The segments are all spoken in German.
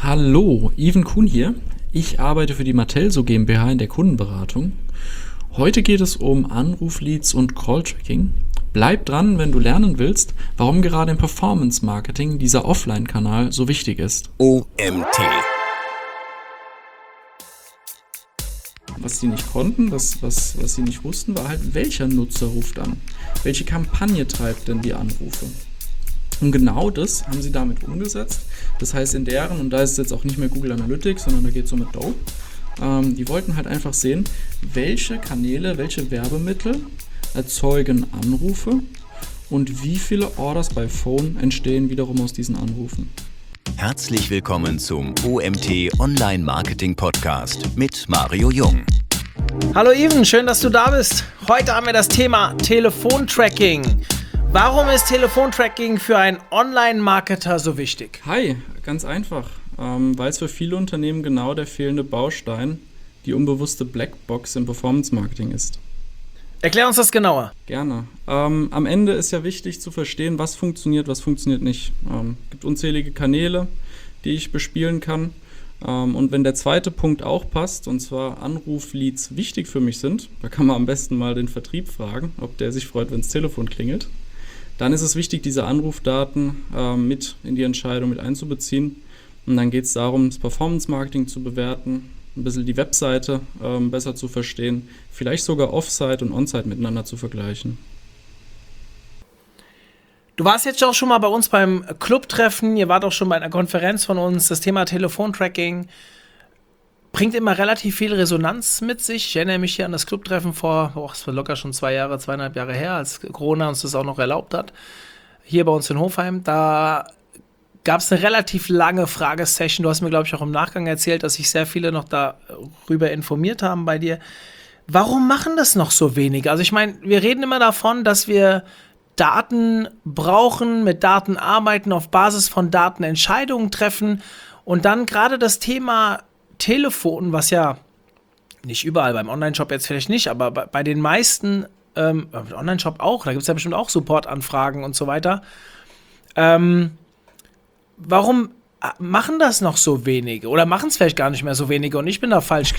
Hallo, Ivan Kuhn hier. Ich arbeite für die Martelso GmbH in der Kundenberatung. Heute geht es um Anrufleads und Call-Tracking. Bleib dran, wenn du lernen willst, warum gerade im Performance-Marketing dieser Offline-Kanal so wichtig ist. OMT. Was sie nicht konnten, was sie nicht wussten, war halt, welcher Nutzer ruft an. Welche Kampagne treibt denn die Anrufe? Und genau das haben sie damit umgesetzt. Das heißt, in deren, und da ist es jetzt auch nicht mehr Google Analytics, sondern da geht es um Adobe, die wollten halt einfach sehen, welche Kanäle, welche Werbemittel erzeugen Anrufe und wie viele Orders bei Phone entstehen wiederum aus diesen Anrufen. Herzlich willkommen zum OMT Online Marketing Podcast mit Mario Jung. Hallo Ivan, schön, dass du da bist. Heute haben wir das Thema Telefontracking. Warum ist Telefontracking für einen Online-Marketer so wichtig? Hi, ganz einfach, weil es für viele Unternehmen genau der fehlende Baustein, die unbewusste Blackbox im Performance-Marketing ist. Erklär uns das genauer. Gerne. Am Ende ist ja wichtig zu verstehen, was funktioniert nicht. Es gibt unzählige Kanäle, die ich bespielen kann. Und wenn der zweite Punkt auch passt, und zwar Anrufleads wichtig für mich sind, da kann man am besten mal den Vertrieb fragen, ob der sich freut, wenn das Telefon klingelt, dann ist es wichtig, diese Anrufdaten mit in die Entscheidung mit einzubeziehen. Und dann geht es darum, das Performance-Marketing zu bewerten, ein bisschen die Webseite besser zu verstehen, vielleicht sogar Offsite und Onsite miteinander zu vergleichen. Du warst jetzt auch schon mal bei uns beim Clubtreffen, ihr wart auch schon bei einer Konferenz von uns. Das Thema Telefontracking bringt immer relativ viel Resonanz mit sich. Ich erinnere mich hier an das Clubtreffen vor, es war locker schon 2,5 Jahre her, als Corona uns das auch noch erlaubt hat. Hier bei uns in Hofheim, da gab es eine relativ lange Fragesession. Du hast mir, glaube ich, auch im Nachgang erzählt, dass sich sehr viele noch darüber informiert haben bei dir. Warum machen das noch so wenige? Also ich meine, wir reden immer davon, dass wir Daten brauchen, mit Daten arbeiten, auf Basis von Daten Entscheidungen treffen und dann gerade das Thema Telefon, was ja nicht überall, beim Online-Shop jetzt vielleicht nicht, aber bei den meisten, Online-Shop auch, da gibt es ja bestimmt auch Supportanfragen und so weiter. Warum machen das noch so wenige? Oder machen es vielleicht gar nicht mehr so wenige und ich bin da falsch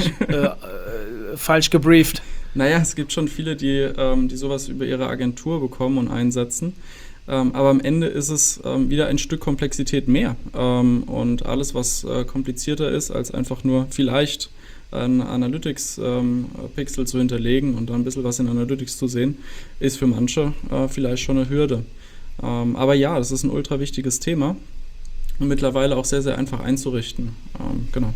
gebrieft? Naja, es gibt schon viele, die sowas über ihre Agentur bekommen und einsetzen. Aber am Ende ist es wieder ein Stück Komplexität mehr. Und alles, was komplizierter ist, als einfach nur vielleicht ein Analytics-Pixel zu hinterlegen und dann ein bisschen was in Analytics zu sehen, ist für manche vielleicht schon eine Hürde. Aber ja, das ist ein ultra wichtiges Thema und mittlerweile auch sehr, sehr einfach einzurichten. Genau.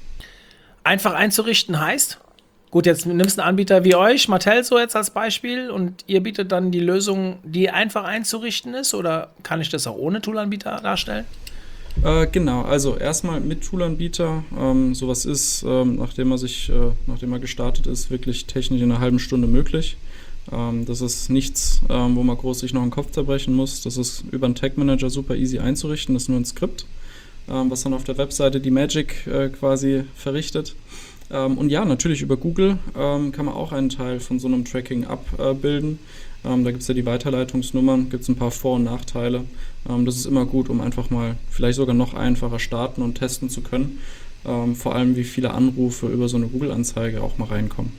Einfach einzurichten heißt? Gut, jetzt nimmst du einen Anbieter wie euch, Martelso jetzt als Beispiel, und ihr bietet dann die Lösung, die einfach einzurichten ist, oder kann ich das auch ohne Toolanbieter darstellen? Genau, also erstmal mit Toolanbieter. Sowas ist, nachdem er gestartet ist, wirklich technisch in einer halben Stunde möglich. Das ist nichts, wo man groß sich noch den Kopf zerbrechen muss. Das ist über einen Tag Manager super easy einzurichten. Das ist nur ein Skript, was dann auf der Webseite die Magic quasi verrichtet. Und ja, natürlich über Google kann man auch einen Teil von so einem Tracking abbilden. Da gibt es ja die Weiterleitungsnummern, gibt es ein paar Vor- und Nachteile. Das ist immer gut, um einfach mal vielleicht sogar noch einfacher starten und testen zu können. Vor allem, wie viele Anrufe über so eine Google-Anzeige auch mal reinkommen.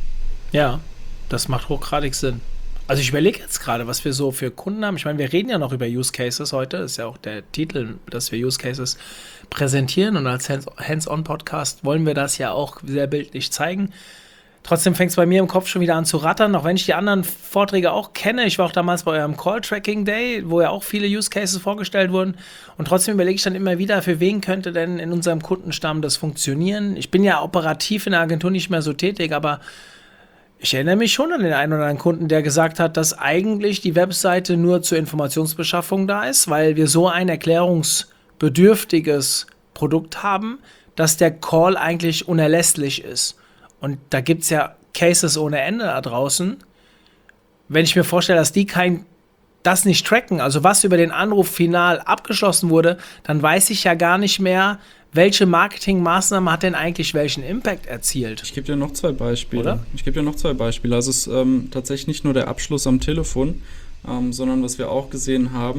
Ja, das macht hochgradig Sinn. Also ich überlege jetzt gerade, was wir so für Kunden haben. Ich meine, wir reden ja noch über Use Cases heute. Das ist ja auch der Titel, dass wir Use Cases präsentieren. Und als Hands-on-Podcast wollen wir das ja auch sehr bildlich zeigen. Trotzdem fängt es bei mir im Kopf schon wieder an zu rattern, auch wenn ich die anderen Vorträge auch kenne. Ich war auch damals bei eurem Call-Tracking-Day, wo ja auch viele Use Cases vorgestellt wurden. Und trotzdem überlege ich dann immer wieder, für wen könnte denn in unserem Kundenstamm das funktionieren. Ich bin ja operativ in der Agentur nicht mehr so tätig, aber ich erinnere mich schon an den einen oder anderen Kunden, der gesagt hat, dass eigentlich die Webseite nur zur Informationsbeschaffung da ist, weil wir so ein erklärungsbedürftiges Produkt haben, dass der Call eigentlich unerlässlich ist. Und da gibt es ja Cases ohne Ende da draußen. Wenn ich mir vorstelle, dass die das nicht tracken, also was über den Anruf final abgeschlossen wurde, dann weiß ich ja gar nicht mehr, welche Marketingmaßnahme hat denn eigentlich welchen Impact erzielt? Ich gebe dir noch 2 Beispiele. Oder? Also es ist tatsächlich nicht nur der Abschluss am Telefon, sondern was wir auch gesehen haben,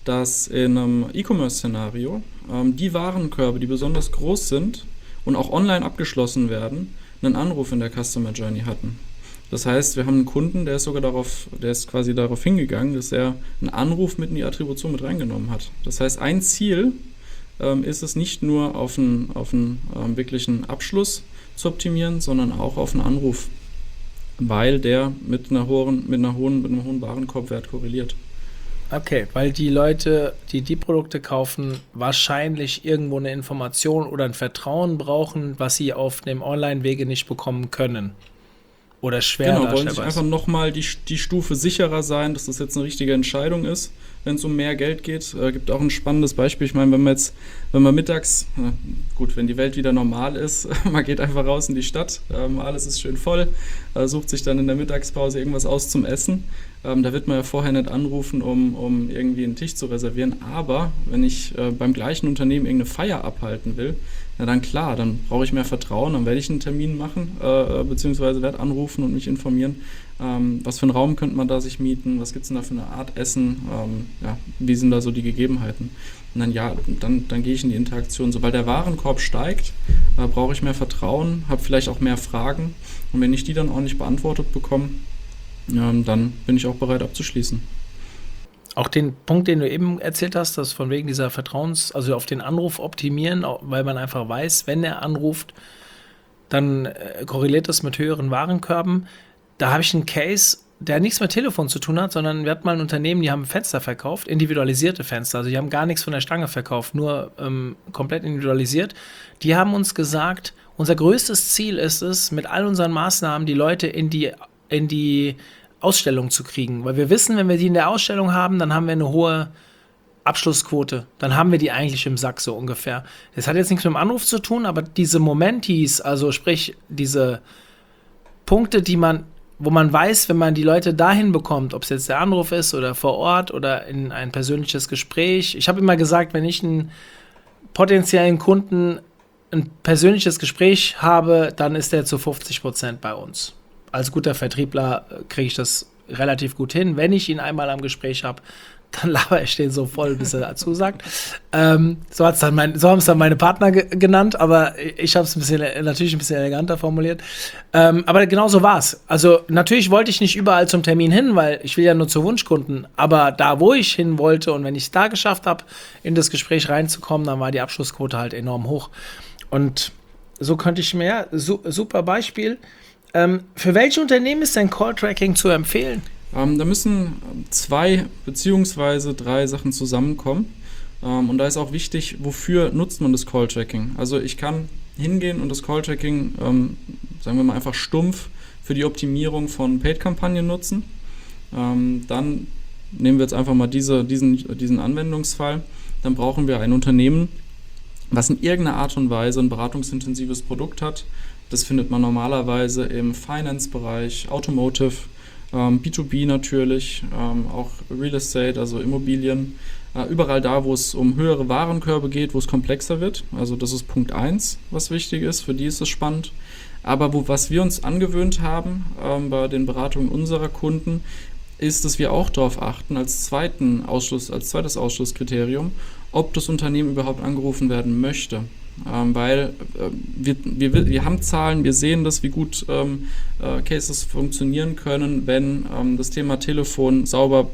dass in einem E-Commerce-Szenario die Warenkörbe, die besonders groß sind und auch online abgeschlossen werden, einen Anruf in der Customer Journey hatten. Das heißt, wir haben einen Kunden, der ist quasi darauf hingegangen, dass er einen Anruf mit in die Attribution mit reingenommen hat. Das heißt, ein Ziel ist es nicht nur auf einen wirklichen Abschluss zu optimieren, sondern auch auf einen Anruf, weil der mit einem hohen Warenkorbwert korreliert. Okay, weil die Leute, die Produkte kaufen, wahrscheinlich irgendwo eine Information oder ein Vertrauen brauchen, was sie auf dem Online-Wege nicht bekommen können. Oder schwer Genau, wollen sich einfach nochmal die Stufe sicherer sein, dass das jetzt eine richtige Entscheidung ist, wenn es um mehr Geld geht. Gibt auch ein spannendes Beispiel. Ich meine, wenn man mittags, wenn die Welt wieder normal ist, man geht einfach raus in die Stadt, alles ist schön voll, sucht sich dann in der Mittagspause irgendwas aus zum Essen. Da wird man ja vorher nicht anrufen, um irgendwie einen Tisch zu reservieren. Aber wenn ich beim gleichen Unternehmen irgendeine Feier abhalten will, na dann klar, dann brauche ich mehr Vertrauen, dann werde ich einen Termin machen, beziehungsweise werde anrufen und mich informieren, was für einen Raum könnte man da sich mieten, was gibt es denn da für eine Art Essen, wie sind da so die Gegebenheiten. Und dann gehe ich in die Interaktion. Sobald der Warenkorb steigt, brauche ich mehr Vertrauen, habe vielleicht auch mehr Fragen und wenn ich die dann ordentlich beantwortet bekomme, dann bin ich auch bereit abzuschließen. Auch den Punkt, den du eben erzählt hast, dass von wegen dieser also auf den Anruf optimieren, weil man einfach weiß, wenn er anruft, dann korreliert das mit höheren Warenkörben. Da habe ich einen Case, der nichts mit Telefon zu tun hat, sondern wir hatten mal ein Unternehmen, die haben Fenster verkauft, individualisierte Fenster. Also die haben gar nichts von der Stange verkauft, nur komplett individualisiert. Die haben uns gesagt, unser größtes Ziel ist es, mit all unseren Maßnahmen die Leute in die Ausstellung zu kriegen. Weil wir wissen, wenn wir die in der Ausstellung haben, dann haben wir eine hohe Abschlussquote. Dann haben wir die eigentlich im Sack so ungefähr. Das hat jetzt nichts mit dem Anruf zu tun, aber diese Momentis, also sprich diese Punkte, wo man weiß, wenn man die Leute dahin bekommt, ob es jetzt der Anruf ist oder vor Ort oder in ein persönliches Gespräch. Ich habe immer gesagt, wenn ich einen potenziellen Kunden ein persönliches Gespräch habe, dann ist der zu 50% bei uns. Als guter Vertriebler kriege ich das relativ gut hin. Wenn ich ihn einmal am Gespräch habe, dann laber ich den so voll, bis er dazu sagt. So haben es dann meine Partner genannt, aber ich habe es natürlich ein bisschen eleganter formuliert. Aber genau so war es. Also natürlich wollte ich nicht überall zum Termin hin, weil ich will ja nur zu Wunschkunden. Aber da, wo ich hin wollte und wenn ich es da geschafft habe, in das Gespräch reinzukommen, dann war die Abschlussquote halt enorm hoch. Und so könnte ich mir, super Beispiel. Für welche Unternehmen ist denn Call-Tracking zu empfehlen? Da müssen 2 beziehungsweise 3 Sachen zusammenkommen. Und da ist auch wichtig, wofür nutzt man das Call-Tracking? Also ich kann hingehen und das Call-Tracking, sagen wir mal einfach stumpf, für die Optimierung von Paid-Kampagnen nutzen. Dann nehmen wir jetzt einfach mal diesen Anwendungsfall. Dann brauchen wir ein Unternehmen, was in irgendeiner Art und Weise ein beratungsintensives Produkt hat. Das findet man normalerweise im Finance-Bereich, Automotive, B2B natürlich, auch Real Estate, also Immobilien. Überall da, wo es um höhere Warenkörbe geht, wo es komplexer wird. Also das ist Punkt 1, was wichtig ist. Für die ist es spannend. Aber was wir uns angewöhnt haben bei den Beratungen unserer Kunden, ist, dass wir auch darauf achten, als zweites Ausschlusskriterium, ob das Unternehmen überhaupt angerufen werden möchte. Weil wir haben Zahlen, wir sehen das, wie gut Cases funktionieren können, wenn das Thema Telefon sauber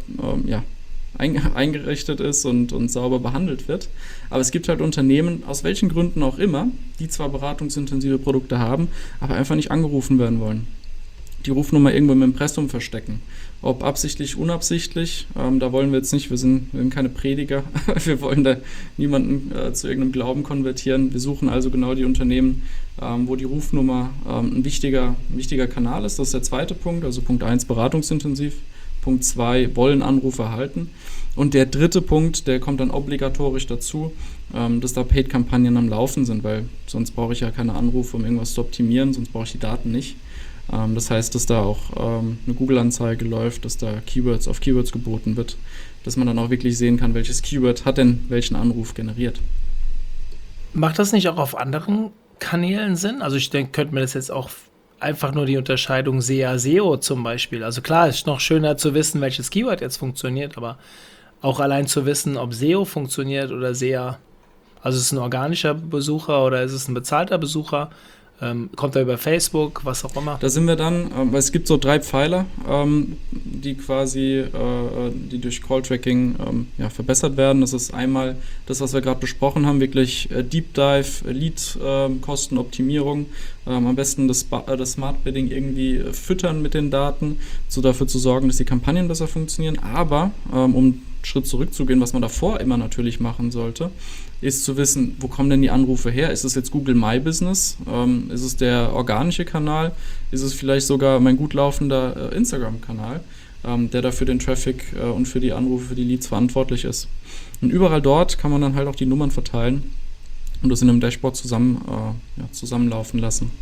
eingerichtet ist und sauber behandelt wird. Aber es gibt halt Unternehmen, aus welchen Gründen auch immer, die zwar beratungsintensive Produkte haben, aber einfach nicht angerufen werden wollen. Die Rufnummer irgendwo im Impressum verstecken. Ob absichtlich, unabsichtlich, da wollen wir jetzt nicht, wir sind keine Prediger, wir wollen da niemanden zu irgendeinem Glauben konvertieren. Wir suchen also genau die Unternehmen, wo die Rufnummer ein wichtiger Kanal ist. Das ist der zweite Punkt, also Punkt 1 beratungsintensiv, Punkt 2 wollen Anrufe erhalten. Und der dritte Punkt, der kommt dann obligatorisch dazu, dass da Paid-Kampagnen am Laufen sind, weil sonst brauche ich ja keine Anrufe, um irgendwas zu optimieren, sonst brauche ich die Daten nicht. Das heißt, dass da auch eine Google-Anzeige läuft, dass da auf Keywords geboten wird, dass man dann auch wirklich sehen kann, welches Keyword hat denn welchen Anruf generiert. Macht das nicht auch auf anderen Kanälen Sinn? Also ich denke, könnte mir das jetzt auch einfach nur die Unterscheidung SEA, SEO zum Beispiel. Also klar, ist noch schöner zu wissen, welches Keyword jetzt funktioniert, aber Auch allein zu wissen, ob SEO funktioniert oder SEA. Also ist es ein organischer Besucher oder ist es ein bezahlter Besucher? Kommt er über Facebook, was auch immer? Da sind wir dann, weil es gibt so 3 Pfeiler, die quasi die durch Call-Tracking verbessert werden. Das ist einmal das, was wir gerade besprochen haben, wirklich Deep Dive, Lead-Kostenoptimierung, am besten das Smart Bidding irgendwie füttern mit den Daten, so dafür zu sorgen, dass die Kampagnen besser funktionieren. Aber um einen Schritt zurückzugehen, was man davor immer natürlich machen sollte, ist zu wissen, wo kommen denn die Anrufe her? Ist es jetzt Google My Business? Ist es der organische Kanal? Ist es vielleicht sogar mein gut laufender Instagram-Kanal, der dafür den Traffic und für die Anrufe, für die Leads verantwortlich ist? Und überall dort kann man dann halt auch die Nummern verteilen und das in einem Dashboard zusammenlaufen lassen.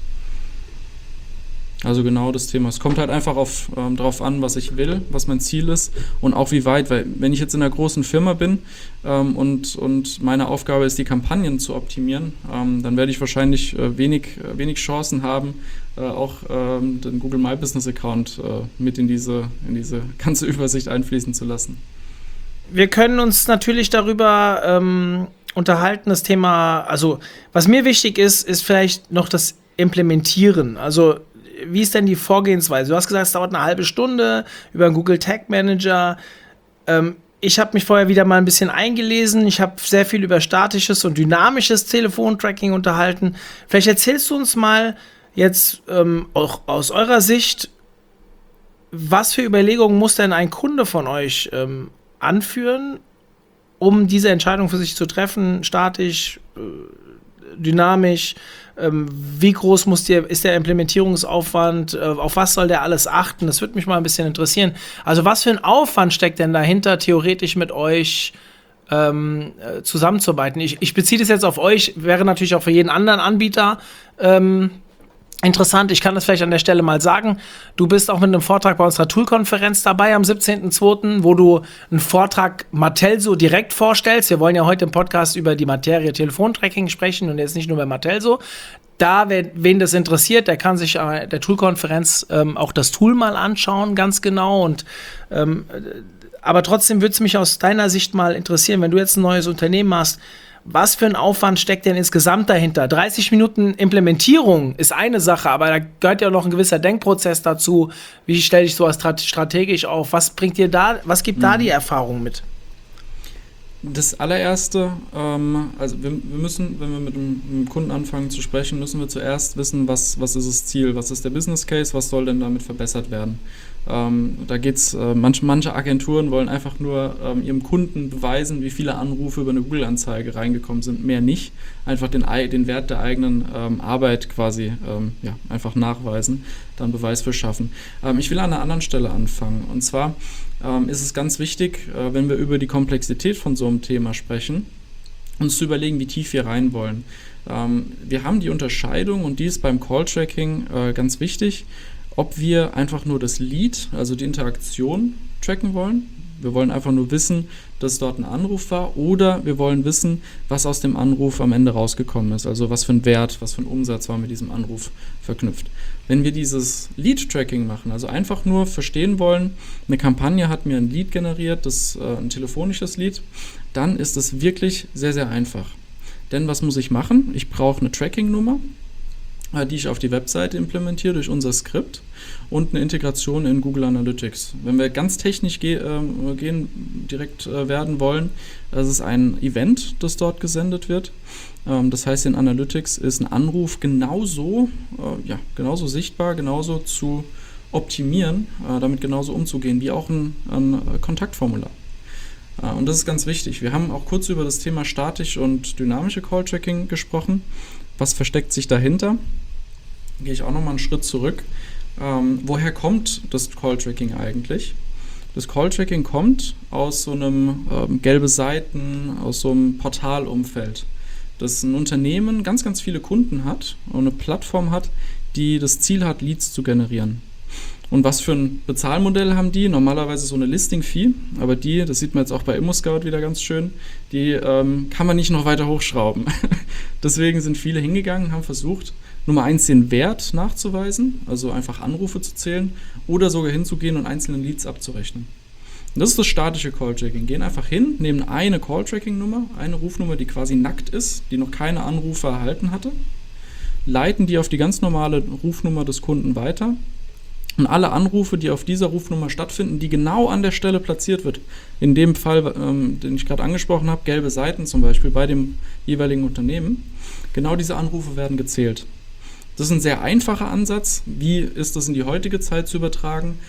Also genau das Thema. Es kommt halt einfach drauf an, was ich will, was mein Ziel ist und auch wie weit, weil wenn ich jetzt in einer großen Firma bin und meine Aufgabe ist, die Kampagnen zu optimieren, dann werde ich wahrscheinlich wenig Chancen haben, auch den Google My Business Account mit in diese ganze Übersicht einfließen zu lassen. Wir können uns natürlich darüber unterhalten, das Thema, also was mir wichtig ist vielleicht noch das Implementieren. Also wie ist denn die Vorgehensweise? Du hast gesagt, es dauert eine halbe Stunde über einen Google Tag Manager. Ich habe mich vorher wieder mal ein bisschen eingelesen. Ich habe sehr viel über statisches und dynamisches Telefontracking unterhalten. Vielleicht erzählst du uns mal jetzt auch aus eurer Sicht, was für Überlegungen muss denn ein Kunde von euch anführen, um diese Entscheidung für sich zu treffen, statisch, dynamisch, wie groß ist der Implementierungsaufwand, auf was soll der alles achten? Das würde mich mal ein bisschen interessieren. Also was für ein Aufwand steckt denn dahinter, theoretisch mit euch zusammenzuarbeiten? Ich beziehe das jetzt auf euch, wäre natürlich auch für jeden anderen Anbieter interessant. Ich kann das vielleicht an der Stelle mal sagen. Du bist auch mit einem Vortrag bei unserer Tool-Konferenz dabei am 17.02., wo du einen Vortrag Martelso direkt vorstellst. Wir wollen ja heute im Podcast über die Materie Telefontracking sprechen und jetzt nicht nur bei Martelso. Wen das interessiert, der kann sich der Tool-Konferenz auch das Tool mal anschauen, ganz genau. Und aber trotzdem würde es mich aus deiner Sicht mal interessieren, wenn du jetzt ein neues Unternehmen hast, was für ein Aufwand steckt denn insgesamt dahinter? 30 Minuten Implementierung ist eine Sache, aber da gehört ja noch ein gewisser Denkprozess dazu. Wie stelle ich sowas strategisch auf? Was gibt da die Erfahrung mit? Das allererste, also wir müssen, wenn wir mit einem Kunden anfangen zu sprechen, müssen wir zuerst wissen, was ist das Ziel, was ist der Business Case, was soll denn damit verbessert werden. Da geht's, manche Agenturen wollen einfach nur ihrem Kunden beweisen, wie viele Anrufe über eine Google-Anzeige reingekommen sind, mehr nicht. Einfach den Wert der eigenen Arbeit quasi einfach nachweisen, dann Beweis für schaffen. Ich will an einer anderen Stelle anfangen, und zwar ist es ganz wichtig, wenn wir über die Komplexität von so einem Thema sprechen, uns zu überlegen, wie tief wir rein wollen. Wir haben die Unterscheidung, und die ist beim Call-Tracking ganz wichtig, ob wir einfach nur das Lead, also die Interaktion, tracken wollen. Wir wollen einfach nur wissen, dass dort ein Anruf war, oder wir wollen wissen, was aus dem Anruf am Ende rausgekommen ist, also was für ein Wert, was für ein Umsatz war mit diesem Anruf verknüpft. Wenn wir dieses Lead-Tracking machen, also einfach nur verstehen wollen, eine Kampagne hat mir ein Lead generiert, das ein telefonisches Lead, dann ist es wirklich sehr, sehr einfach. Denn was muss ich machen? Ich brauche eine Tracking-Nummer, die ich auf die Webseite implementiere durch unser Skript, und eine Integration in Google Analytics. Wenn wir ganz technisch werden wollen, das ist ein Event, das dort gesendet wird. Das heißt, in Analytics ist ein Anruf genauso sichtbar, genauso zu optimieren, damit genauso umzugehen, wie auch ein Kontaktformular. Und das ist ganz wichtig. Wir haben auch kurz über das Thema statisch und dynamische Call-Tracking gesprochen. Was versteckt sich dahinter? Gehe ich auch nochmal einen Schritt zurück. Woher kommt das Call-Tracking eigentlich? Das Call-Tracking kommt aus so einem gelbe Seiten, aus so einem Portalumfeld, das ein Unternehmen ganz, ganz viele Kunden hat und eine Plattform hat, die das Ziel hat, Leads zu generieren. Und was für ein Bezahlmodell haben die? Normalerweise so eine Listing-Fee, aber das sieht man jetzt auch bei ImmoScout wieder ganz schön, die kann man nicht noch weiter hochschrauben. Deswegen sind viele hingegangen, haben versucht, Nummer 1 den Wert nachzuweisen, also einfach Anrufe zu zählen, oder sogar hinzugehen und einzelne Leads abzurechnen. Das ist das statische Call-Tracking. Gehen einfach hin, nehmen eine Call-Tracking-Nummer, eine Rufnummer, die quasi nackt ist, die noch keine Anrufe erhalten hatte, leiten die auf die ganz normale Rufnummer des Kunden weiter und alle Anrufe, die auf dieser Rufnummer stattfinden, die genau an der Stelle platziert wird, in dem Fall, den ich gerade angesprochen habe, gelbe Seiten zum Beispiel bei dem jeweiligen Unternehmen, genau diese Anrufe werden gezählt. Das ist ein sehr einfacher Ansatz. Wie ist das in die heutige Zeit zu übertragen?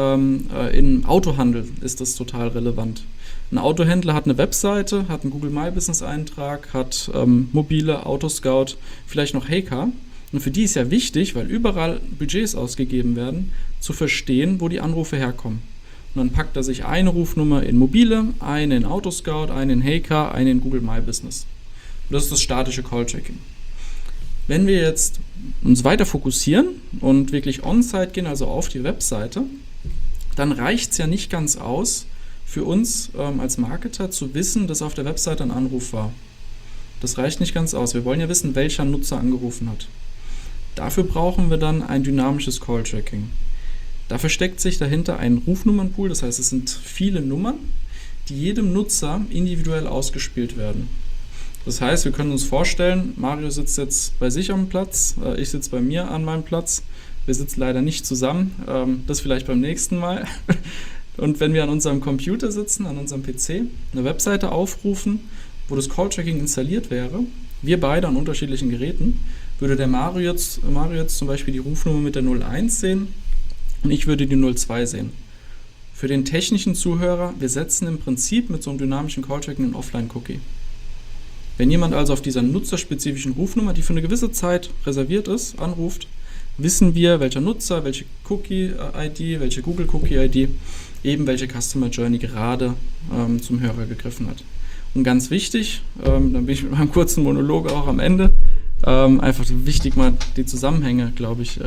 Im Autohandel ist das total relevant. Ein Autohändler hat eine Webseite, hat einen Google My Business Eintrag, hat mobile Autoscout, vielleicht noch Heycar. Und für die ist ja wichtig, weil überall Budgets ausgegeben werden, zu verstehen, wo die Anrufe herkommen. Und dann packt er sich eine Rufnummer in mobile, eine in Autoscout, eine in Heycar, eine in Google My Business. Und das ist das statische Call-Tracking. Wenn wir jetzt uns weiter fokussieren und wirklich on-site gehen, also auf die Webseite, dann reicht es ja nicht ganz aus, für uns als Marketer zu wissen, dass auf der Webseite ein Anruf war. Das reicht nicht ganz aus. Wir wollen ja wissen, welcher Nutzer angerufen hat. Dafür brauchen wir dann ein dynamisches Call-Tracking. Da versteckt sich dahinter ein Rufnummernpool, das heißt, es sind viele Nummern, die jedem Nutzer individuell ausgespielt werden. Das heißt, wir können uns vorstellen, Mario sitzt jetzt bei sich am Platz, ich sitze bei mir an meinem Platz. Wir sitzen leider nicht zusammen, das vielleicht beim nächsten Mal. Und wenn wir an unserem Computer sitzen, an unserem PC, eine Webseite aufrufen, wo das Call-Tracking installiert wäre, wir beide an unterschiedlichen Geräten, würde der Mario jetzt zum Beispiel die Rufnummer mit der 01 sehen und ich würde die 02 sehen. Für den technischen Zuhörer, wir setzen im Prinzip mit so einem dynamischen Call-Tracking einen Offline-Cookie. Wenn jemand also auf dieser nutzerspezifischen Rufnummer, die für eine gewisse Zeit reserviert ist, anruft, wissen wir, welcher Nutzer, welche Cookie-ID, welche Google-Cookie-ID, eben welche Customer Journey gerade zum Hörer gegriffen hat. Und ganz wichtig, dann bin ich mit meinem kurzen Monolog auch am Ende, einfach wichtig mal die Zusammenhänge, glaube ich,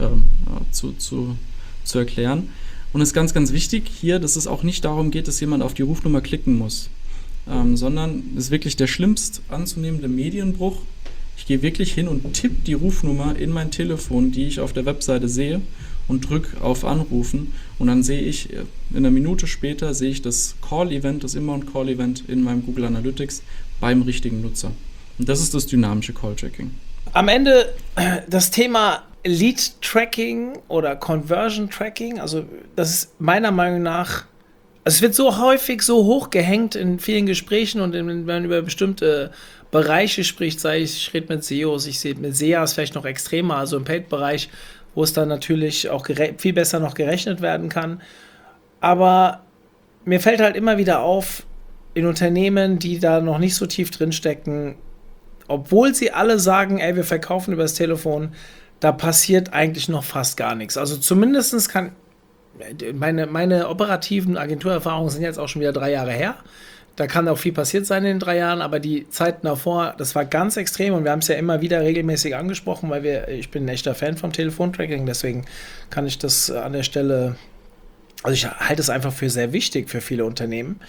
zu erklären. Und es ist ganz, ganz wichtig hier, dass es auch nicht darum geht, dass jemand auf die Rufnummer klicken muss, sondern es ist wirklich der schlimmst anzunehmende Medienbruch. Ich gehe wirklich hin und tippe die Rufnummer in mein Telefon, die ich auf der Webseite sehe, und drücke auf Anrufen und dann sehe ich, in einer Minute später sehe ich das Call-Event, das Inbound-Call-Event in meinem Google Analytics beim richtigen Nutzer. Und das ist das dynamische Call-Tracking. Am Ende das Thema Lead-Tracking oder Conversion-Tracking, also das ist meiner Meinung nach, also es wird so häufig so hoch gehängt in vielen Gesprächen und wenn man über bestimmte Bereiche spricht, sei ich rede mit SEOs, ich sehe mit SEAs vielleicht noch extremer, also im Paid-Bereich, wo es dann natürlich auch viel besser noch gerechnet werden kann. Aber mir fällt halt immer wieder auf, in Unternehmen, die da noch nicht so tief drin stecken, obwohl sie alle sagen, ey, wir verkaufen übers Telefon, da passiert eigentlich noch fast gar nichts. Also zumindest kann meine operativen Agenturerfahrungen sind jetzt auch schon wieder 3 Jahre her. Da kann auch viel passiert sein in den 3 Jahren, aber die Zeiten davor, das war ganz extrem und wir haben es ja immer wieder regelmäßig angesprochen, weil ich bin ein echter Fan vom Telefontracking, deswegen kann ich das an der Stelle, also ich halte es einfach für sehr wichtig für viele Unternehmen.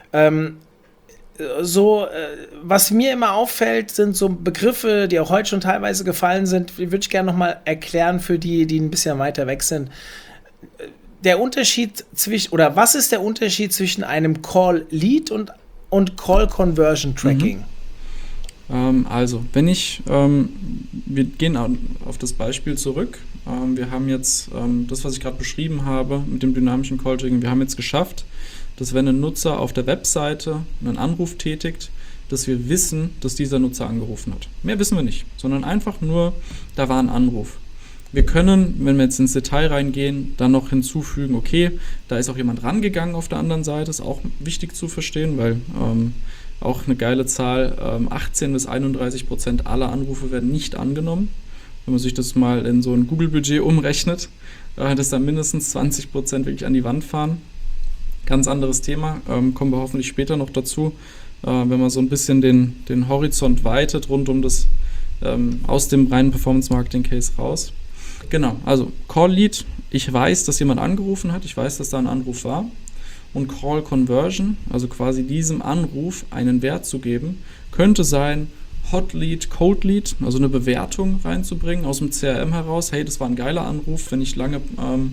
Was mir immer auffällt, sind so Begriffe, die auch heute schon teilweise gefallen sind, die würde ich gerne nochmal erklären für die ein bisschen weiter weg sind. Der Unterschied was ist der Unterschied zwischen einem Call-Lead und Call-Conversion-Tracking? Also, wir gehen auf das Beispiel zurück. Wir haben jetzt das, was ich gerade beschrieben habe mit dem dynamischen Call-Tracking, wir haben jetzt geschafft, dass wenn ein Nutzer auf der Webseite einen Anruf tätigt, dass wir wissen, dass dieser Nutzer angerufen hat. Mehr wissen wir nicht, sondern einfach nur, da war ein Anruf. Wir können, wenn wir jetzt ins Detail reingehen, dann noch hinzufügen, okay, da ist auch jemand rangegangen auf der anderen Seite, ist auch wichtig zu verstehen, weil auch eine geile Zahl, 18-31% aller Anrufe werden nicht angenommen. Wenn man sich das mal in so ein Google-Budget umrechnet, dass dann mindestens 20% wirklich an die Wand fahren. Ganz anderes Thema, kommen wir hoffentlich später noch dazu, wenn man so ein bisschen den Horizont weitet rund um das aus dem reinen Performance-Marketing-Case raus. Genau, also Call-Lead, ich weiß, dass jemand angerufen hat, ich weiß, dass da ein Anruf war. Und Call-Conversion, also quasi diesem Anruf einen Wert zu geben, könnte sein Hot Lead, Cold Lead, also eine Bewertung reinzubringen aus dem CRM heraus. Hey, das war ein geiler Anruf, wenn ich lange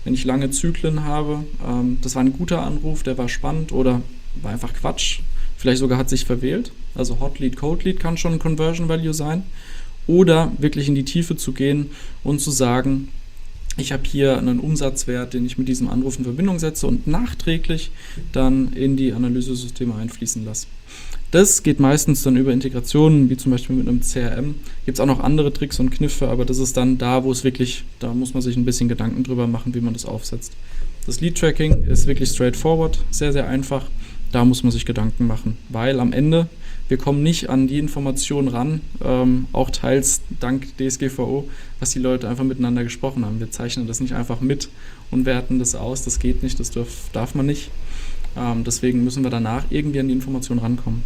wenn ich lange Zyklen habe, das war ein guter Anruf, der war spannend oder war einfach Quatsch, vielleicht sogar hat sich verwählt. Also Hot Lead, Cold Lead kann schon ein Conversion Value sein. Oder wirklich in die Tiefe zu gehen und zu sagen, ich habe hier einen Umsatzwert, den ich mit diesem Anruf in Verbindung setze und nachträglich dann in die Analysesysteme einfließen lasse. Das geht meistens dann über Integrationen, wie zum Beispiel mit einem CRM. Gibt es auch noch andere Tricks und Kniffe, aber das ist dann da, wo es wirklich, da muss man sich ein bisschen Gedanken drüber machen, wie man das aufsetzt. Das Lead-Tracking ist wirklich straightforward, sehr, sehr einfach. Da muss man sich Gedanken machen, weil am Ende, wir kommen nicht an die Informationen ran, auch teils dank DSGVO, was die Leute einfach miteinander gesprochen haben. Wir zeichnen das nicht einfach mit und werten das aus, das geht nicht, das darf man nicht. Deswegen müssen wir danach irgendwie an die Informationen rankommen.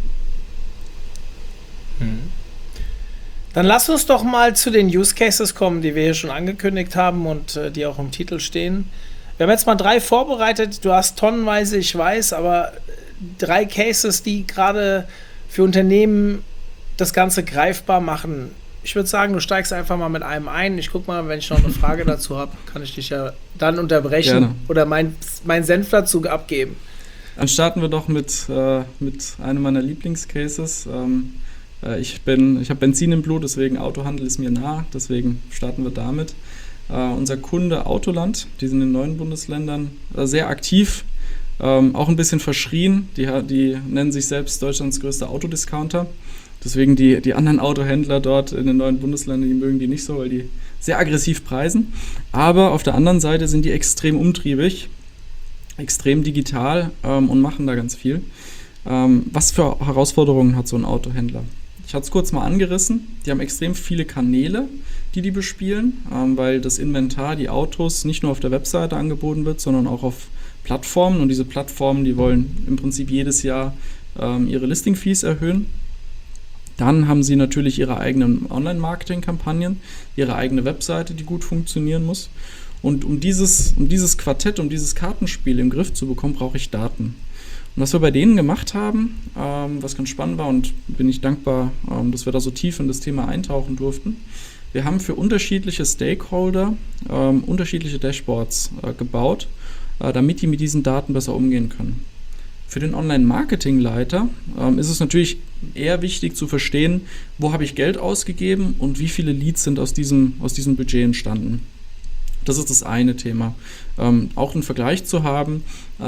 Dann lass uns doch mal zu den Use Cases kommen, die wir hier schon angekündigt haben und die auch im Titel stehen. Wir haben jetzt mal 3 vorbereitet, du hast tonnenweise, ich weiß, aber 3 Cases, die gerade für Unternehmen das Ganze greifbar machen. Ich würde sagen, du steigst einfach mal mit einem ein. Ich gucke mal, wenn ich noch eine Frage dazu habe, kann ich dich ja dann unterbrechen. Gerne. Oder mein Senf dazu abgeben. Dann starten wir doch mit einem meiner Lieblingscases. Ich habe Benzin im Blut, deswegen Autohandel ist mir nah, deswegen starten wir damit. Unser Kunde Autoland, die sind in 9 Bundesländern sehr aktiv, auch ein bisschen verschrien. Die nennen sich selbst Deutschlands größter Autodiscounter. Deswegen die anderen Autohändler dort in den 9 Bundesländern, die mögen die nicht so, weil die sehr aggressiv preisen. Aber auf der anderen Seite sind die extrem umtriebig, extrem digital und machen da ganz viel. Was für Herausforderungen hat so ein Autohändler? Ich hatte es kurz mal angerissen. Die haben extrem viele Kanäle, die bespielen, weil das Inventar, die Autos, nicht nur auf der Webseite angeboten wird, sondern auch auf Plattformen. Und diese Plattformen, die wollen im Prinzip jedes Jahr ihre Listing-Fees erhöhen. Dann haben sie natürlich ihre eigenen Online-Marketing-Kampagnen, ihre eigene Webseite, die gut funktionieren muss. Und um dieses Quartett, um dieses Kartenspiel im Griff zu bekommen, brauche ich Daten. Und was wir bei denen gemacht haben, was ganz spannend war und bin ich dankbar, dass wir da so tief in das Thema eintauchen durften, wir haben für unterschiedliche Stakeholder unterschiedliche Dashboards gebaut, damit die mit diesen Daten besser umgehen können. Für den Online-Marketing-Leiter ist es natürlich eher wichtig zu verstehen, wo habe ich Geld ausgegeben und wie viele Leads sind aus diesem Budget entstanden. Das ist das eine Thema. Auch einen Vergleich zu haben,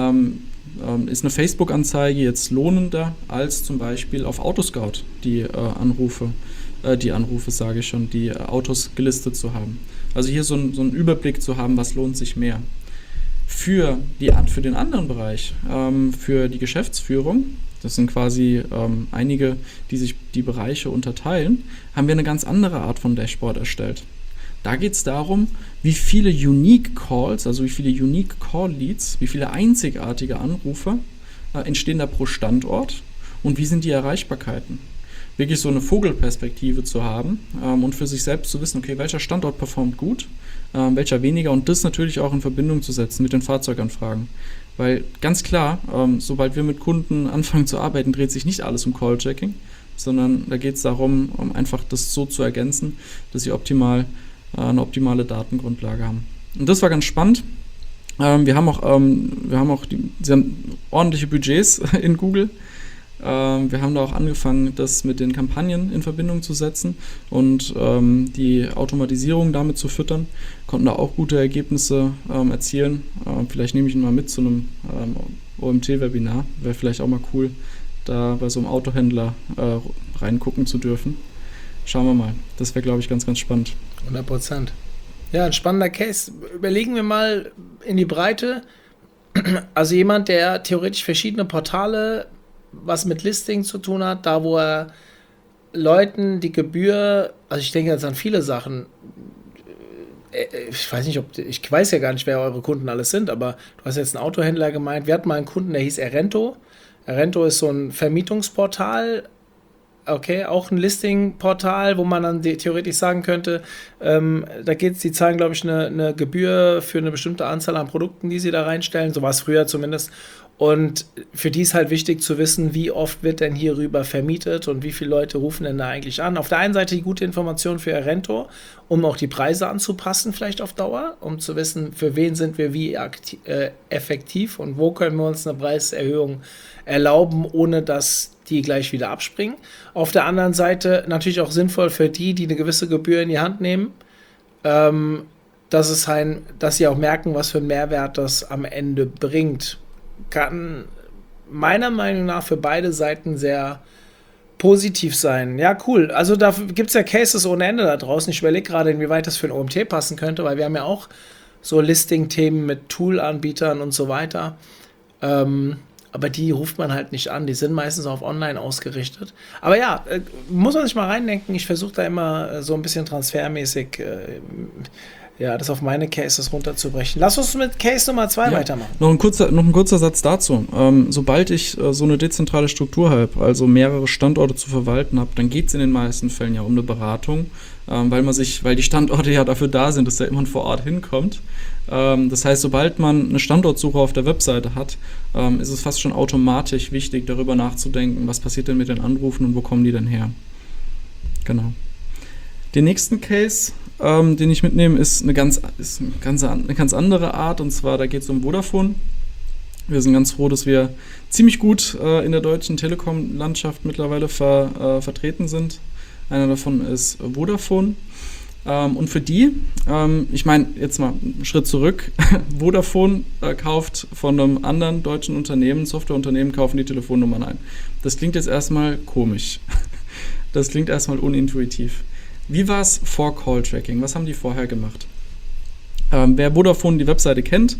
ist eine Facebook-Anzeige jetzt lohnender als zum Beispiel auf Autoscout die Autos gelistet zu haben. Also hier so einen Überblick zu haben, was lohnt sich mehr. Für den anderen Bereich, für die Geschäftsführung, das sind quasi einige, die sich die Bereiche unterteilen, haben wir eine ganz andere Art von Dashboard erstellt. Da geht es darum, wie viele Unique Calls, also wie viele Unique Call Leads, wie viele einzigartige Anrufe entstehen da pro Standort und wie sind die Erreichbarkeiten. Wirklich so eine Vogelperspektive zu haben und für sich selbst zu wissen, okay, welcher Standort performt gut, welcher weniger und das natürlich auch in Verbindung zu setzen mit den Fahrzeuganfragen. Weil ganz klar, sobald wir mit Kunden anfangen zu arbeiten, dreht sich nicht alles um Call-Checking, sondern da geht es darum, einfach das so zu ergänzen, dass sie eine optimale Datengrundlage haben. Und das war ganz spannend. Sie haben ordentliche Budgets in Google. Wir haben da auch angefangen, das mit den Kampagnen in Verbindung zu setzen und die Automatisierung damit zu füttern, konnten da auch gute Ergebnisse erzielen. Vielleicht nehme ich ihn mal mit zu einem OMT-Webinar. Wäre vielleicht auch mal cool, da bei so einem Autohändler reingucken zu dürfen. Schauen wir mal. Das wäre, glaube ich, ganz, ganz spannend. 100%. Ja, ein spannender Case. Überlegen wir mal in die Breite. Also jemand, der theoretisch verschiedene Portale, was mit Listing zu tun hat, da wo er Leuten die Gebühr, also ich denke jetzt an viele Sachen, ich weiß ja gar nicht, wer eure Kunden alles sind, aber du hast jetzt einen Autohändler gemeint, wir hatten mal einen Kunden, der hieß Erento. Erento ist so ein Vermietungsportal, okay, auch ein Listing-Portal, wo man dann theoretisch sagen könnte, die zahlen, glaube ich, eine Gebühr für eine bestimmte Anzahl an Produkten, die sie da reinstellen, so war es früher zumindest. Und für die ist halt wichtig zu wissen, wie oft wird denn hierüber vermietet und wie viele Leute rufen denn da eigentlich an. Auf der einen Seite die gute Information für Ihr Rentor, um auch die Preise anzupassen vielleicht auf Dauer, um zu wissen, für wen sind wir wie effektiv und wo können wir uns eine Preiserhöhung erlauben, ohne dass die gleich wieder abspringen. Auf der anderen Seite natürlich auch sinnvoll für die eine gewisse Gebühr in die Hand nehmen, dass sie auch merken, was für einen Mehrwert das am Ende bringt. Kann meiner Meinung nach für beide Seiten sehr positiv sein. Ja, cool. Also da gibt es ja Cases ohne Ende da draußen. Ich überlege gerade, inwieweit das für ein OMT passen könnte, weil wir haben ja auch so Listing-Themen mit Tool-Anbietern und so weiter. Aber die ruft man halt nicht an. Die sind meistens auf online ausgerichtet. Aber ja, muss man sich mal reindenken. Ich versuche da immer so ein bisschen transfermäßig das auf meine Cases runterzubrechen. Lass uns mit Case Nummer 2 weitermachen. Noch ein kurzer Satz dazu. Sobald ich so eine dezentrale Struktur habe, also mehrere Standorte zu verwalten habe, dann geht es in den meisten Fällen ja um eine Beratung, weil die Standorte ja dafür da sind, dass da jemand vor Ort hinkommt. Das heißt, sobald man eine Standortsuche auf der Webseite hat, ist es fast schon automatisch wichtig, darüber nachzudenken, was passiert denn mit den Anrufen und wo kommen die denn her. Genau. Den nächsten Case, den ich mitnehme, ist eine ganz andere Art, und zwar da geht es um Vodafone. Wir sind ganz froh, dass wir ziemlich gut in der deutschen Telekom-Landschaft mittlerweile vertreten sind. Einer davon ist Vodafone. Und für die, ich meine, jetzt mal einen Schritt zurück, Vodafone kauft von einem anderen deutschen Unternehmen, Softwareunternehmen, kaufen die Telefonnummern ein. Das klingt jetzt erstmal komisch. Das klingt erstmal unintuitiv. Wie war es vor Call-Tracking? Was haben die vorher gemacht? Wer Vodafone die Webseite kennt,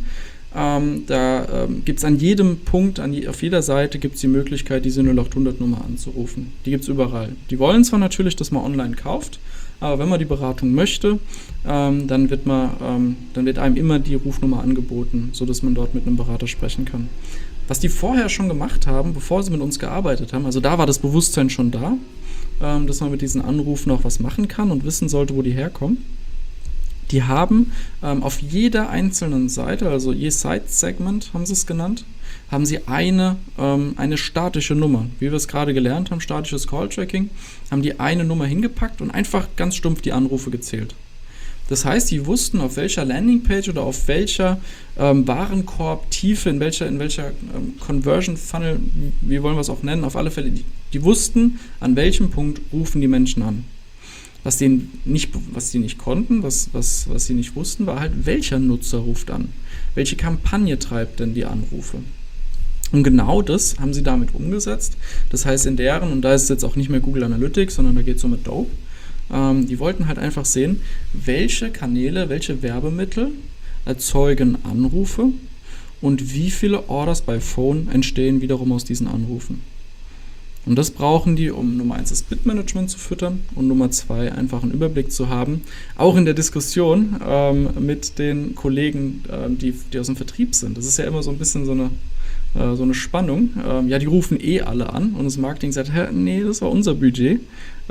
da gibt es an jedem Punkt, auf jeder Seite gibt es die Möglichkeit, diese 0800-Nummer anzurufen. Die gibt es überall. Die wollen zwar natürlich, dass man online kauft, aber wenn man die Beratung möchte, dann wird einem immer die Rufnummer angeboten, sodass man dort mit einem Berater sprechen kann. Was die vorher schon gemacht haben, bevor sie mit uns gearbeitet haben, also da war das Bewusstsein schon da, dass man mit diesen Anrufen auch was machen kann und wissen sollte, wo die herkommen. Die haben auf jeder einzelnen Seite, also je Site-Segment haben sie es genannt, haben sie eine statische Nummer. Wie wir es gerade gelernt haben, statisches Call-Tracking, haben die eine Nummer hingepackt und einfach ganz stumpf die Anrufe gezählt. Das heißt, die wussten, auf welcher Landingpage oder auf welcher Warenkorb-Tiefe, in welcher Conversion-Funnel, wie wollen wir es auch nennen, auf alle Fälle, die wussten, an welchem Punkt rufen die Menschen an. Was sie nicht konnten, was sie nicht wussten, war halt, welcher Nutzer ruft an. Welche Kampagne treibt denn die Anrufe? Und genau das haben sie damit umgesetzt. Das heißt, und da ist es jetzt auch nicht mehr Google Analytics, sondern da geht es um Adobe. Die wollten halt einfach sehen, welche Kanäle, welche Werbemittel erzeugen Anrufe und wie viele Orders bei Phone entstehen wiederum aus diesen Anrufen. Und das brauchen die, um Nummer 1 das Bitmanagement zu füttern und Nummer 2 einfach einen Überblick zu haben, auch in der Diskussion mit den Kollegen, die aus dem Vertrieb sind. Das ist ja immer so ein bisschen so eine Spannung. Die rufen alle an und das Marketing sagt, nee, das war unser Budget,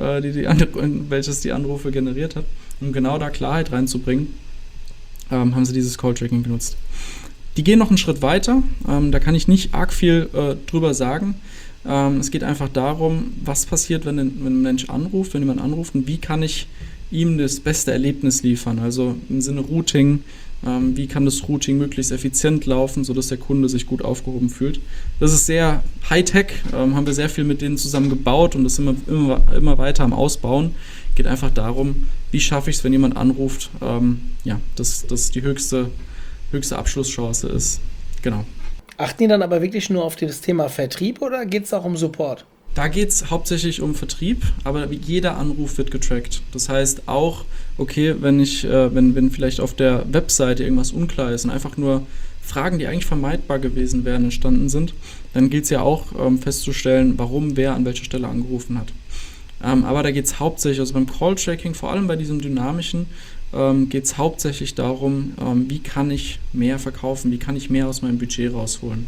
welches die Anrufe generiert hat. Um genau da Klarheit reinzubringen, haben sie dieses Call-Tracking genutzt. Die gehen noch einen Schritt weiter, da kann ich nicht arg viel drüber sagen. Es geht einfach darum, was passiert, wenn ein Mensch anruft, wenn jemand anruft und wie kann ich ihm das beste Erlebnis liefern. Also im Sinne Routing, wie kann das Routing möglichst effizient laufen, sodass der Kunde sich gut aufgehoben fühlt. Das ist sehr Hightech, haben wir sehr viel mit denen zusammen gebaut und das sind wir immer weiter am Ausbauen. Geht einfach darum, wie schaffe ich es, wenn jemand anruft, dass die höchste Abschlusschance ist. Genau. Achten die dann aber wirklich nur auf das Thema Vertrieb oder geht es auch um Support? Da geht es hauptsächlich um Vertrieb, aber jeder Anruf wird getrackt. Das heißt auch, okay, wenn vielleicht auf der Webseite irgendwas unklar ist und einfach nur Fragen, die eigentlich vermeidbar gewesen wären, entstanden sind, dann gilt es ja auch festzustellen, warum wer an welcher Stelle angerufen hat. Aber da geht es hauptsächlich, also beim Call-Tracking, vor allem bei diesem dynamischen, geht es hauptsächlich darum, wie kann ich mehr verkaufen, wie kann ich mehr aus meinem Budget rausholen.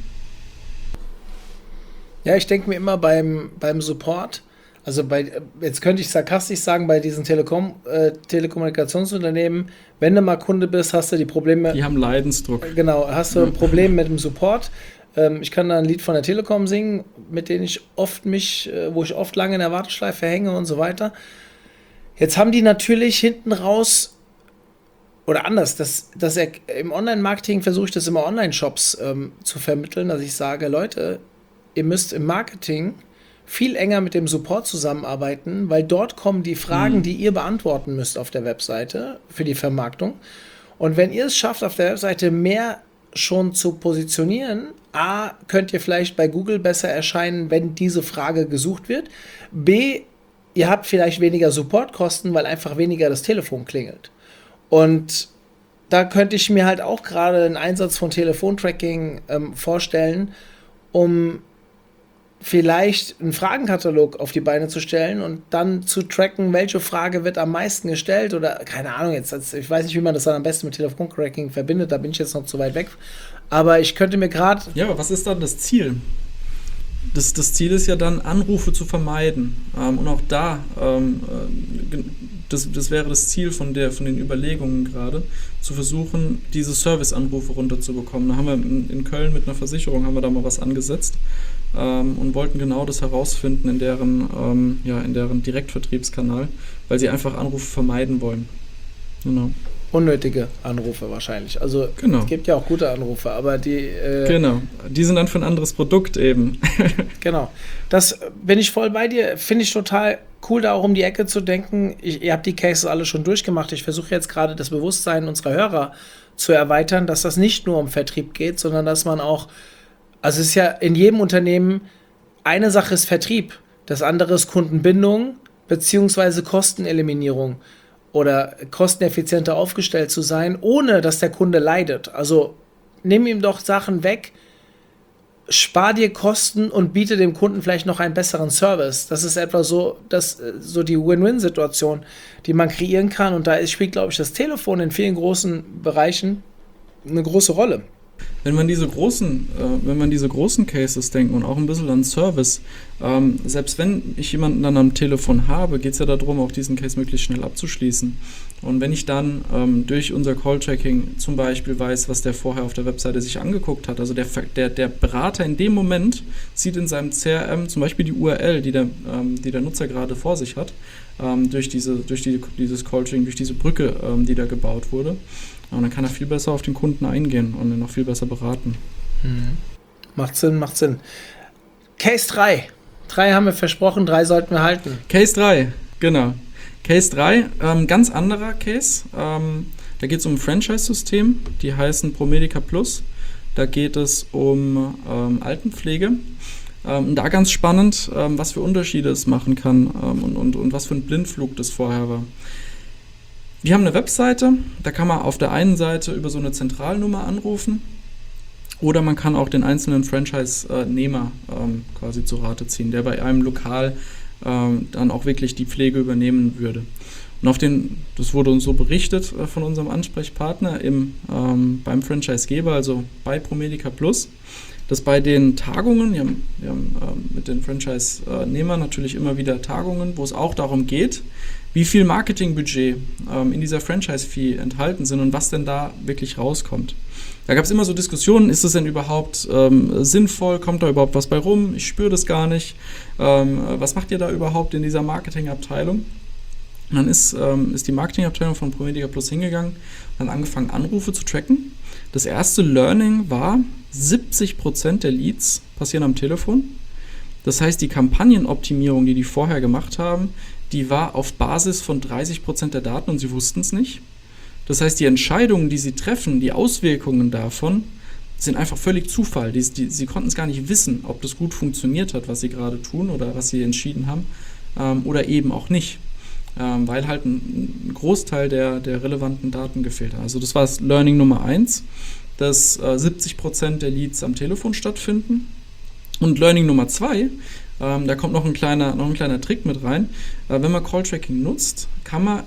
Ja, ich denke mir immer beim Support, also jetzt könnte ich sarkastisch sagen, bei diesen Telekommunikationsunternehmen, wenn du mal Kunde bist, hast du die Probleme. Die haben Leidensdruck. Genau, hast du ein Problem mit dem Support. Ich kann da ein Lied von der Telekom singen, mit denen ich wo ich oft lange in der Warteschleife hänge und so weiter. Jetzt haben die natürlich hinten raus, oder anders, im Online-Marketing versuche ich das immer Online-Shops zu vermitteln, dass ich sage, Leute, ihr müsst im Marketing viel enger mit dem Support zusammenarbeiten, weil dort kommen die Fragen, die ihr beantworten müsst auf der Webseite für die Vermarktung. Und wenn ihr es schafft, auf der Webseite mehr schon zu positionieren, A, könnt ihr vielleicht bei Google besser erscheinen, wenn diese Frage gesucht wird. B, ihr habt vielleicht weniger Supportkosten, weil einfach weniger das Telefon klingelt. Und da könnte ich mir halt auch gerade einen Einsatz von Telefontracking vorstellen, um vielleicht einen Fragenkatalog auf die Beine zu stellen und dann zu tracken, welche Frage wird am meisten gestellt oder keine Ahnung, ich weiß nicht, wie man das dann am besten mit Telefontracking verbindet, da bin ich jetzt noch zu weit weg, aber ich könnte mir gerade... Ja, aber was ist dann das Ziel? Das Ziel ist ja dann, Anrufe zu vermeiden. Und auch da, das wäre das Ziel von den Überlegungen gerade, zu versuchen, diese Serviceanrufe runterzubekommen. Da haben wir in Köln mit einer Versicherung, haben wir da mal was angesetzt und wollten genau das herausfinden in deren Direktvertriebskanal, weil sie einfach Anrufe vermeiden wollen. Genau. Unnötige Anrufe wahrscheinlich. Also genau. Es gibt ja auch gute Anrufe, aber die... genau, die sind dann für ein anderes Produkt eben. Genau, das bin ich voll bei dir. Finde ich total cool, da auch um die Ecke zu denken. Ihr habt die Cases alle schon durchgemacht. Ich versuche jetzt gerade das Bewusstsein unserer Hörer zu erweitern, dass das nicht nur um Vertrieb geht, sondern dass man auch... Also es ist ja in jedem Unternehmen, eine Sache ist Vertrieb, das andere ist Kundenbindung beziehungsweise Kosteneliminierung oder kosteneffizienter aufgestellt zu sein, ohne dass der Kunde leidet. Also nimm ihm doch Sachen weg, spar dir Kosten und biete dem Kunden vielleicht noch einen besseren Service. Das ist etwa so die Win-Win-Situation, die man kreieren kann. Und da spielt, glaube ich, das Telefon in vielen großen Bereichen eine große Rolle. Wenn man diese großen Cases denken und auch ein bisschen an Service, selbst wenn ich jemanden dann am Telefon habe, geht es ja darum, auch diesen Case möglichst schnell abzuschließen. Und wenn ich dann durch unser Call-Tracking zum Beispiel weiß, was der vorher auf der Webseite sich angeguckt hat, also der Berater in dem Moment sieht in seinem CRM zum Beispiel die URL, die der Nutzer gerade vor sich hat, durch dieses Call-Tracking, durch diese Brücke, die da gebaut wurde. Und dann kann er viel besser auf den Kunden eingehen und ihn noch viel besser beraten. Mhm. Macht Sinn. Case 3. 3 haben wir versprochen, 3 sollten wir halten. Case 3, genau. Case 3, ganz anderer Case. Da geht es um ein Franchise-System, die heißen ProMedica Plus. Da geht es um Altenpflege. Da ganz spannend, was für Unterschiede es machen kann und was für ein Blindflug das vorher war. Wir haben eine Webseite, da kann man auf der einen Seite über so eine Zentralnummer anrufen oder man kann auch den einzelnen Franchise-Nehmer quasi zu Rate ziehen, der bei einem lokal dann auch wirklich die Pflege übernehmen würde. Und das wurde uns so berichtet von unserem Ansprechpartner beim Franchise-Geber, also bei ProMedica Plus, dass bei den Tagungen, wir haben mit den Franchise-Nehmern natürlich immer wieder Tagungen, wo es auch darum geht, wie viel Marketingbudget in dieser Franchise-Fee enthalten sind und was denn da wirklich rauskommt. Da gab es immer so Diskussionen, ist das denn überhaupt sinnvoll, kommt da überhaupt was bei rum, ich spüre das gar nicht, was macht ihr da überhaupt in dieser Marketingabteilung? Und dann ist die Marketingabteilung von ProMedica Plus hingegangen und hat angefangen, Anrufe zu tracken. Das erste Learning war, 70% der Leads passieren am Telefon. Das heißt, die Kampagnenoptimierung, die vorher gemacht haben, die war auf Basis von 30% der Daten und sie wussten es nicht. Das heißt, die Entscheidungen, die sie treffen, die Auswirkungen davon, sind einfach völlig Zufall. Sie konnten es gar nicht wissen, ob das gut funktioniert hat, was sie gerade tun oder was sie entschieden haben oder eben auch nicht, weil halt ein Großteil der relevanten Daten gefehlt hat. Also das war das Learning Nummer 1, dass 70% der Leads am Telefon stattfinden. Und Learning Nummer 2, da kommt noch ein kleiner Trick mit rein. Wenn man Call-Tracking nutzt, kann man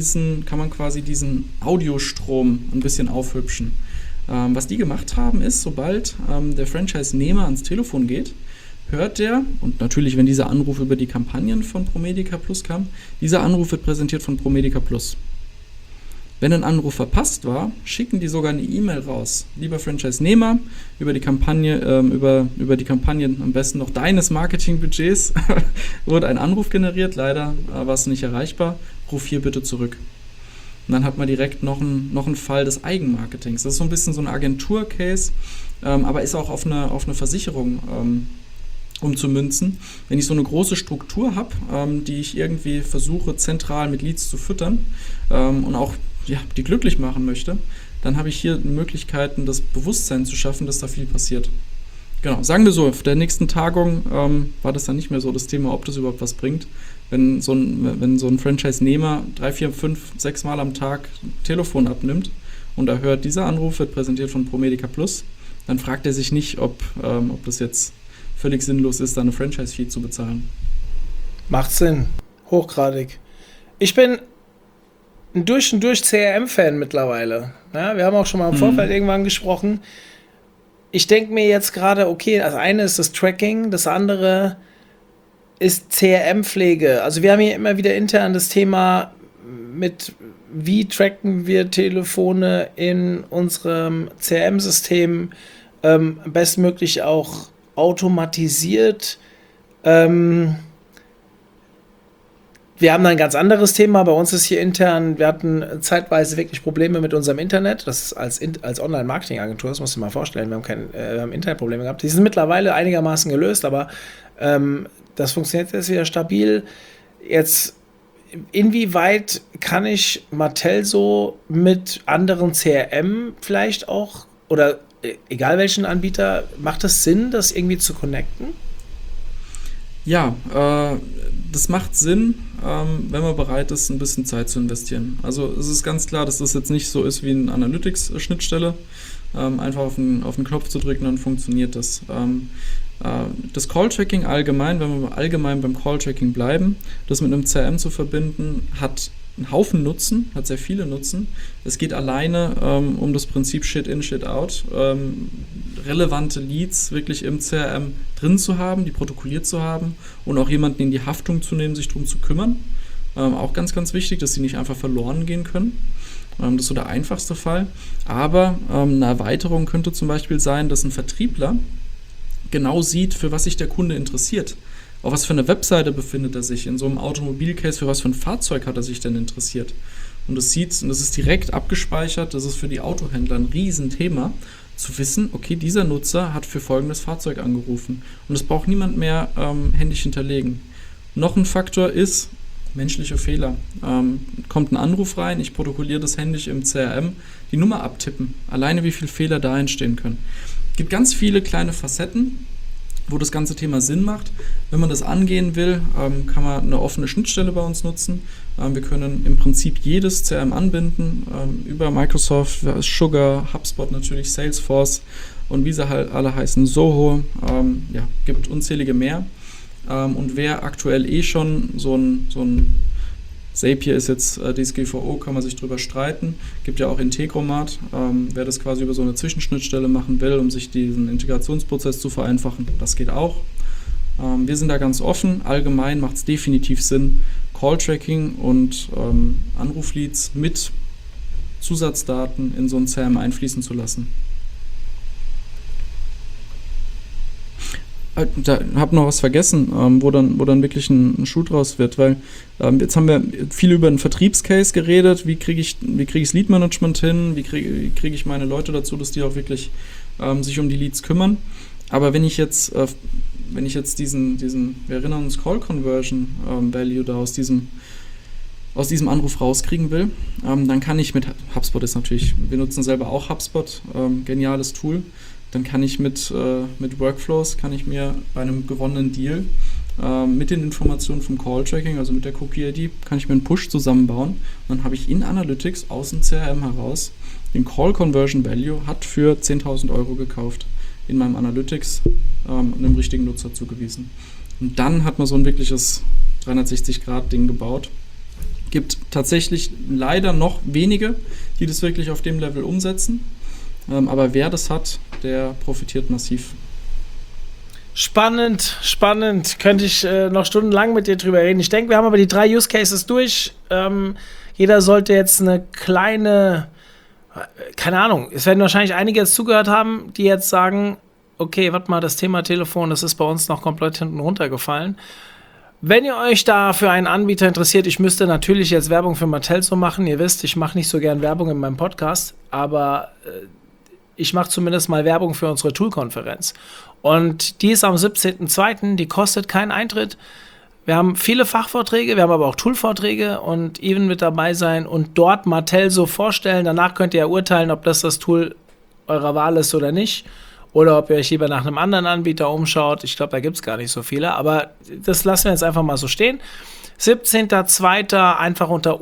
quasi diesen Audiostrom ein bisschen aufhübschen. Was die gemacht haben, ist, sobald der Franchise-Nehmer ans Telefon geht, hört der, und natürlich, wenn dieser Anruf über die Kampagnen von ProMedica Plus kam, dieser Anruf wird präsentiert von ProMedica Plus. Wenn ein Anruf verpasst war, schicken die sogar eine E-Mail raus. Lieber Franchise-Nehmer, über die Kampagne am besten noch deines Marketingbudgets wurde ein Anruf generiert. Leider war es nicht erreichbar. Ruf hier bitte zurück. Und dann hat man direkt noch einen Fall des Eigenmarketings. Das ist so ein bisschen so ein Agentur-Case, aber ist auch auf eine Versicherung umzumünzen. Wenn ich so eine große Struktur habe, die ich irgendwie versuche, zentral mit Leads zu füttern und auch die glücklich machen möchte, dann habe ich hier Möglichkeiten, das Bewusstsein zu schaffen, dass da viel passiert. Genau, sagen wir so, auf der nächsten Tagung war das dann nicht mehr so das Thema, ob das überhaupt was bringt. Wenn so ein Franchise-Nehmer 3, 4, 5, 6 Mal am Tag Telefon abnimmt und er hört, dieser Anruf wird präsentiert von ProMedica Plus, dann fragt er sich nicht, ob das jetzt völlig sinnlos ist, da eine Franchise-Fee zu bezahlen. Macht Sinn. Hochgradig. Ich bin ein durch und durch CRM-Fan mittlerweile. Ja, wir haben auch schon mal im Vorfeld irgendwann gesprochen. Ich denke mir jetzt gerade, okay, das eine ist das Tracking, das andere ist CRM-Pflege. Also wir haben hier immer wieder intern das Thema mit, wie tracken wir Telefone in unserem CRM-System, bestmöglich auch automatisiert. Wir haben ein ganz anderes Thema. Bei uns ist hier intern, wir hatten zeitweise wirklich Probleme mit unserem Internet. Das ist als Online-Marketing-Agentur, das musst du dir mal vorstellen. Wir haben Internetprobleme gehabt. Die sind mittlerweile einigermaßen gelöst, aber das funktioniert jetzt wieder stabil. Jetzt, inwieweit kann ich Martelso mit anderen CRM vielleicht auch, oder egal welchen Anbieter, macht es Sinn, das irgendwie zu connecten? Ja, das macht Sinn, wenn man bereit ist, ein bisschen Zeit zu investieren. Also es ist ganz klar, dass das jetzt nicht so ist wie eine Analytics-Schnittstelle. Einfach auf den Knopf zu drücken, dann funktioniert das. Das Call-Tracking allgemein, wenn wir allgemein beim Call-Tracking bleiben, das mit einem CRM zu verbinden, hat einen Haufen Nutzen, hat sehr viele Nutzen. Es geht alleine um das Prinzip Shit in, Shit out. Relevante Leads wirklich im CRM drin zu haben, die protokolliert zu haben und auch jemanden in die Haftung zu nehmen, sich darum zu kümmern. Auch ganz, ganz wichtig, dass sie nicht einfach verloren gehen können. Das ist so der einfachste Fall. Aber eine Erweiterung könnte zum Beispiel sein, dass ein Vertriebler genau sieht, für was sich der Kunde interessiert. Auf was für eine Webseite befindet er sich, in so einem Automobilcase, für was für ein Fahrzeug hat er sich denn interessiert. Und das ist direkt abgespeichert, das ist für die Autohändler ein Riesenthema, zu wissen, okay, dieser Nutzer hat für folgendes Fahrzeug angerufen. Und das braucht niemand mehr händisch hinterlegen. Noch ein Faktor ist menschliche Fehler. Kommt ein Anruf rein, ich protokolliere das händisch im CRM, die Nummer abtippen. Alleine wie viele Fehler da entstehen können. Es gibt ganz viele kleine Facetten, wo das ganze Thema Sinn macht. Wenn man das angehen will, kann man eine offene Schnittstelle bei uns nutzen. Wir können im Prinzip jedes CRM anbinden, über Microsoft, Sugar, HubSpot natürlich, Salesforce und wie sie halt alle heißen, Zoho, gibt unzählige mehr. Und wer aktuell schon so ein Zapier ist jetzt DSGVO, kann man sich drüber streiten. Gibt ja auch Integromat, wer das quasi über so eine Zwischenschnittstelle machen will, um sich diesen Integrationsprozess zu vereinfachen. Das geht auch. Wir sind da ganz offen. Allgemein macht es definitiv Sinn, Call-Tracking und Anrufleads mit Zusatzdaten in so ein CRM einfließen zu lassen. Da habe noch was vergessen, wo dann wirklich ein Schuh draus wird, weil jetzt haben wir viel über einen Vertriebscase geredet, wie kriege ich das Lead-Management hin, wie kriege ich meine Leute dazu, dass die auch wirklich sich um die Leads kümmern. Aber wenn ich jetzt diesen, wir erinnern uns, Call-Conversion-Value da aus diesem Anruf rauskriegen will, dann kann ich mit HubSpot wir nutzen selber auch HubSpot, geniales Tool. Dann kann ich mit Workflows, mir bei einem gewonnenen Deal mit den Informationen vom Call-Tracking, also mit der Cookie-ID, kann ich mir einen Push zusammenbauen. Und dann habe ich in Analytics aus dem CRM heraus den Call-Conversion-Value hat für 10.000 € gekauft in meinem Analytics einem richtigen Nutzer zugewiesen. Und dann hat man so ein wirkliches 360-Grad-Ding gebaut. Gibt tatsächlich leider noch wenige, die das wirklich auf dem Level umsetzen. Aber wer das hat, der profitiert massiv. Spannend. Könnte ich noch stundenlang mit dir drüber reden. Ich denke, wir haben aber die 3 Use Cases durch. Jeder sollte jetzt eine kleine, keine Ahnung, es werden wahrscheinlich einige jetzt zugehört haben, die jetzt sagen, okay, warte mal, das Thema Telefon, das ist bei uns noch komplett hinten runtergefallen. Wenn ihr euch da für einen Anbieter interessiert, ich müsste natürlich jetzt Werbung für Martelso machen. Ihr wisst, ich mache nicht so gern Werbung in meinem Podcast, aber ich mache zumindest mal Werbung für unsere Tool-Konferenz. Und die ist am 17.02., die kostet keinen Eintritt. Wir haben viele Fachvorträge, wir haben aber auch Tool-Vorträge und Even mit dabei sein und dort Martelso vorstellen. Danach könnt ihr ja urteilen, ob das Tool eurer Wahl ist oder nicht. Oder ob ihr euch lieber nach einem anderen Anbieter umschaut. Ich glaube, da gibt es gar nicht so viele. Aber das lassen wir jetzt einfach mal so stehen. 17.02. einfach unter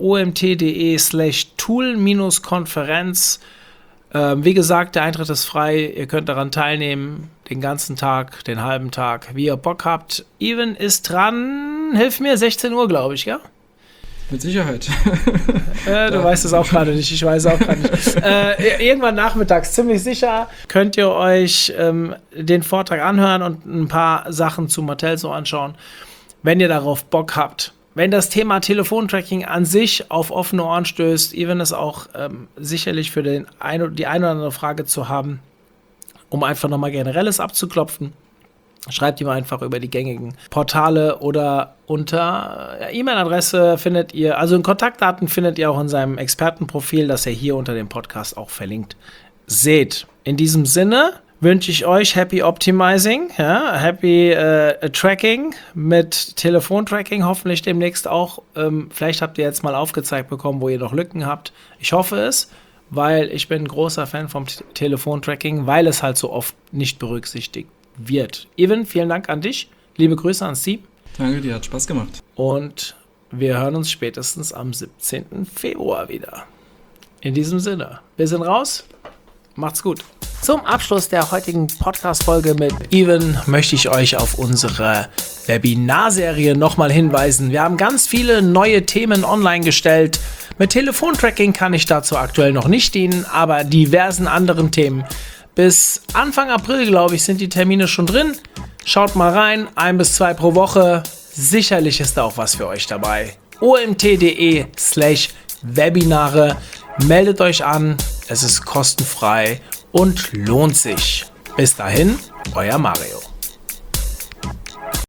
omt.de/tool-konferenz. Wie gesagt, der Eintritt ist frei. Ihr könnt daran teilnehmen. Den ganzen Tag, den halben Tag, wie ihr Bock habt. Even ist dran. Hilf mir, 16 Uhr, glaube ich, ja? Mit Sicherheit. Du weißt es auch gerade nicht, ich weiß es auch gerade nicht. Irgendwann nachmittags, ziemlich sicher, könnt ihr euch den Vortrag anhören und ein paar Sachen zu Martelso anschauen, wenn ihr darauf Bock habt. Wenn das Thema Telefontracking an sich auf offene Ohren stößt, Even ist auch sicherlich für die eine oder andere Frage zu haben, um einfach nochmal Generelles abzuklopfen. Schreibt ihm einfach über die gängigen Portale oder unter E-Mail-Adresse findet ihr, also in Kontaktdaten findet ihr auch in seinem Expertenprofil, das ihr hier unter dem Podcast auch verlinkt seht. In diesem Sinne wünsche ich euch Happy Optimizing, ja, Happy Tracking mit Telefontracking, hoffentlich demnächst auch. Vielleicht habt ihr jetzt mal aufgezeigt bekommen, wo ihr noch Lücken habt. Ich hoffe es, weil ich bin ein großer Fan vom Telefontracking, weil es halt so oft nicht berücksichtigt wird. Even, vielen Dank an dich. Liebe Grüße ans Team. Danke, dir hat Spaß gemacht. Und wir hören uns spätestens am 17. Februar wieder. In diesem Sinne, wir sind raus. Macht's gut. Zum Abschluss der heutigen Podcast-Folge mit Even möchte ich euch auf unsere Webinarserie nochmal hinweisen. Wir haben ganz viele neue Themen online gestellt. Mit Telefontracking kann ich dazu aktuell noch nicht dienen, aber diversen anderen Themen. Bis Anfang April, glaube ich, sind die Termine schon drin. Schaut mal rein, 1 bis 2 pro Woche. Sicherlich ist da auch was für euch dabei. omt.de/Webinare. Meldet euch an, es ist kostenfrei und lohnt sich. Bis dahin, euer Mario.